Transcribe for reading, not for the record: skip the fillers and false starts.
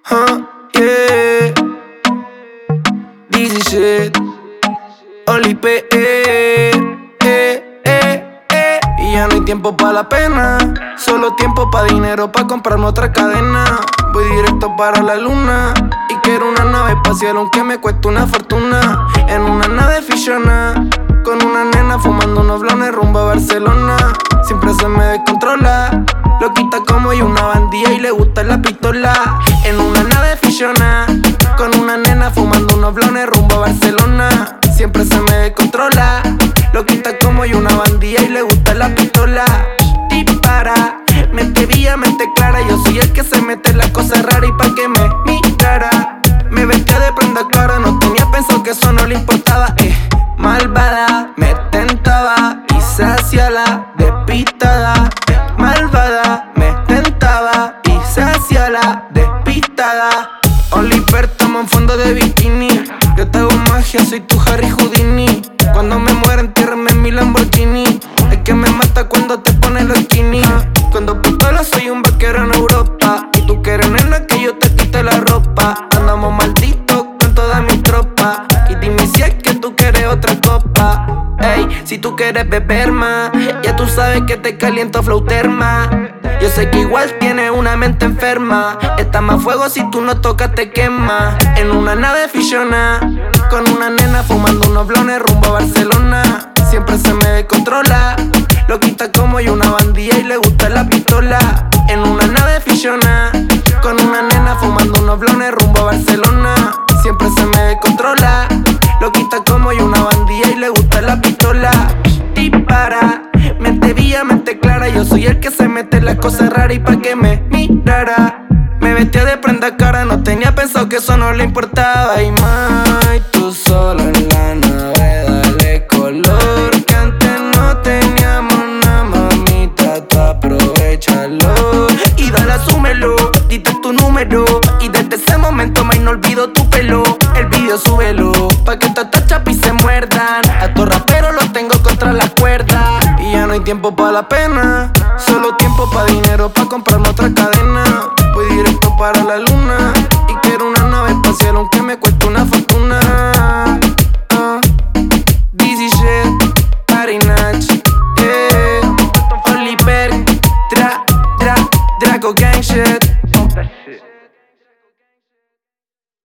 Yeah. This is shit. Only P. Y ya no hay tiempo pa' la pena, solo tiempo pa' dinero, pa' comprarme otra cadena. Voy directo para la luna y quiero una nave espacial aunque me cueste una fortuna. En una nave ficciona, con una nena fumando unos blones rumbo a Barcelona. Siempre se me descontrola, loquita como yo, una bandilla y le gusta la pistola. En una nave ficciona, con una nena fumando unos blones rumbo a Barcelona. Siempre se me descontrola, loquita como yo, una bandilla y le gusta la pistola. Dispara, mente vía, mente clara. Yo soy el que se mete las cosas raras y pa' que me mirara. Me vestía de prenda clara, no tenía pensado que eso no le importaba. Malvada, me tentaba y se hacía la despistada. Malvada, me tentaba y se hacía la despistada. Oliver, estamos en fondo de bikini. Yo te hago magia, soy tu Harry Houdini. Cuando me muera, entiérrame en mi Lamborghini. Es que me mata cuando te pones los skinny. Cuando pistola soy un vaquero en Europa. Y tú quieres, nena, que yo te quite la ropa. Andamos malditos con toda mi tropa. Y dime si es que tú quieres otra copa. Ey, si tú quieres beber más, ya tú sabes que te caliento flow terma. Yo sé que igual tienes una mente enferma. Está más fuego, si tú no tocas te quema. En una nave ficciona, con una nena fumando unos blones rumbo a Barcelona. Siempre se me descontrola, loquita como yo, una bandilla y le gusta la pistola. En una nave ficciona, con una nena fumando unos blones rumbo a Barcelona. Siempre se me descontrola, loquita como yo, una bandilla y le gusta la pistola. Dispara, mente vía, mente clara. Yo soy el que se mete las cosas raras y pa' que me mirara. Me vestía de prenda cara, no tenía pensado que eso no le importaba. Y más, tú solo en la nave, dale color, que antes no teníamos nada, mamita, tú aprovechalo. Y dale, asúmelo, dite tu número. Y desde ese momento, más no olvido tu pelo. El video súbelo, pa' que estas chapis se muerdan. A tu rapero los tengo contra la cuerda. Y ya no hay tiempo pa' la pena, solo tiempo pa' dinero, pa' comprarme otra cadena. Voy directo para la luna